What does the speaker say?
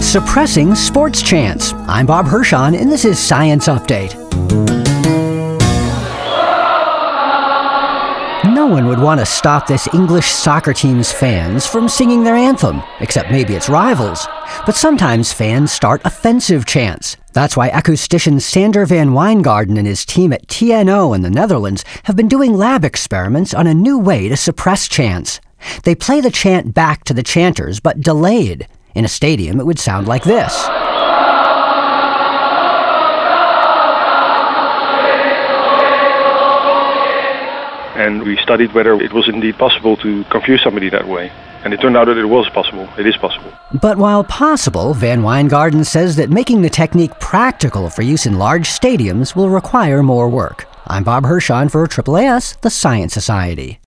Suppressing sports chants. I'm Bob Hirschon, and this is Science Update. No one would want to stop this English soccer team's fans from singing their anthem, except maybe its rivals. But sometimes fans start offensive chants. That's why acoustician Sander van Wijngaarden and his team at TNO in the Netherlands have been doing lab experiments on a new way to suppress chants. They play the chant back to the chanters, but delayed. In a stadium, it would sound like this. And we studied whether it was indeed possible to confuse somebody that way. And it turned out that it was possible. It is possible. But while possible, Van Wijngaarden says that making the technique practical for use in large stadiums will require more work. I'm Bob Hirschon for AAAS, the Science Society.